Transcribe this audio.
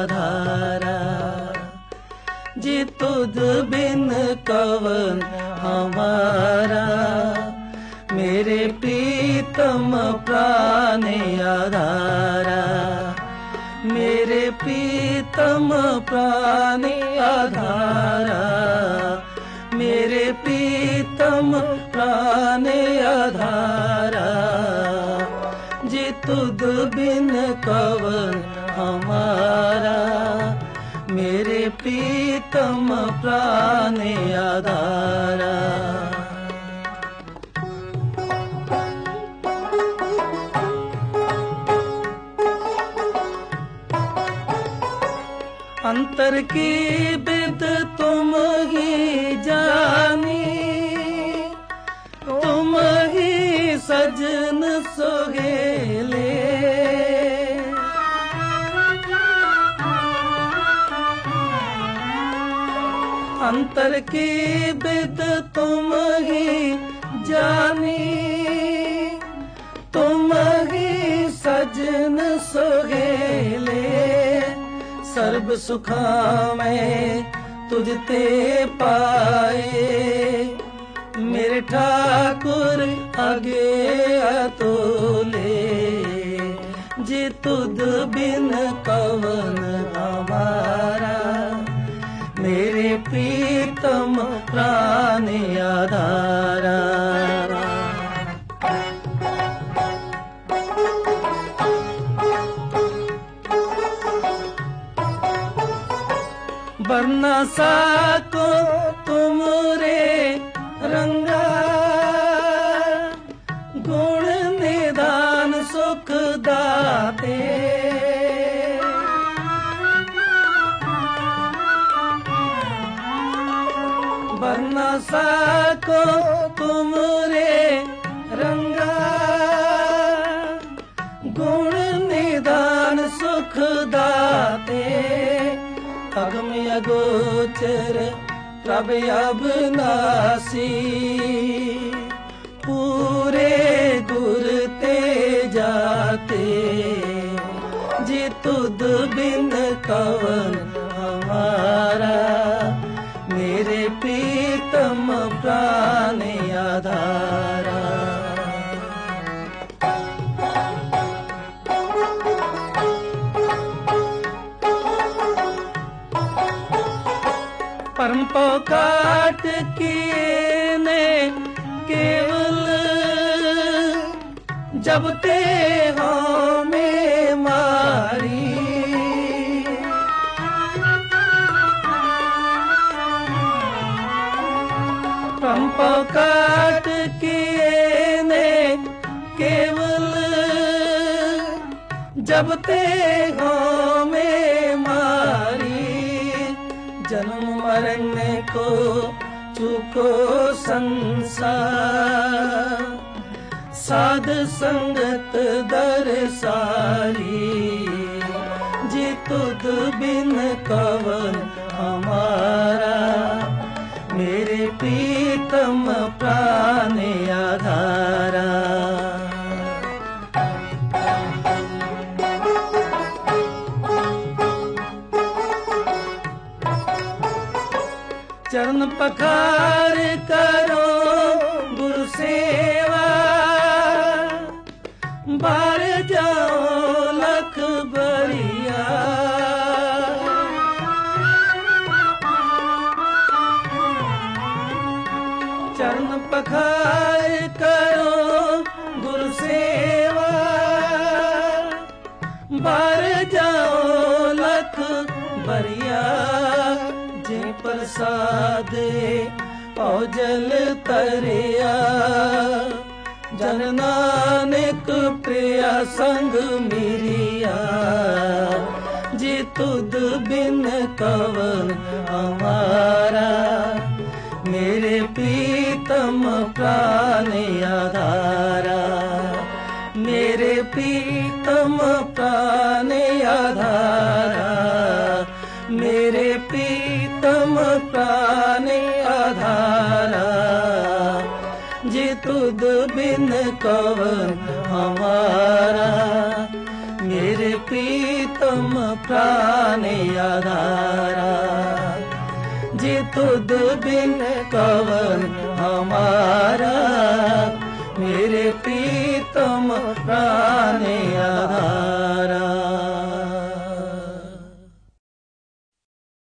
आधारा। जी तुझ बिन कवन हमारा, मेरे प्रीतम प्राण आधारा। मेरे प्रीतम प्राण आधारा, मेरे प्रीतम प्राण आधारा। जी तुझ बिन कवन हमारा, मेरे प्रीतम प्राण आधारा। अंतर की बिद तुम ही जानी, तुम ही सजन सोहेले। अंतर की बिद तुम ही जानी, तुम ही सजन सोहेले। सर्ब सुखा में तुझते पाए, मेरे ठाकुर आगे अतुले। जी तुझ बिन कवन हमारा, मेरे प्रीतम प्राण आधारा। वरना साको तुम रे रंगा, गुण निदान सुख दाते। वरना साको तुम रे रंगा, गुण निदान सुख दाते। अगम अगोचर प्रभ अविनाशी, पूरे गुर ते जाते। जी तुझ बिन कवन हमारा, मेरे प्रीतम प्राण आधारा। परम पोकाट किए ने केवल, जब ते हो में मारी। परम पोकाट किए ने केवल, जब ते हो में मारी। जन्म मरण को चुको संसार, साध संगत दरसारी। जी तुझ बिन कवन हमारा, मेरे प्रीतम प्राण आधारा। चरण पखार करो गुरु सेवा, बार जाओ लख बरिया। चरण पखार करो गुरु सेवा, बार जाओ लख बरिया। जे प्रसाद औजल तरिया, जन नानक प्रिया संग मिरिया। जी तुझ बिन कवन हमारा, मेरे प्रीतम प्राण आधारा। मेरे प्रीतम प्राण आधारा, मेरे प्रीतम प्राण आधारा। जी तुझ बिन कवन हमारा, मेरे प्रीतम प्राण आधारा। जी तुद बिन कवन हमारा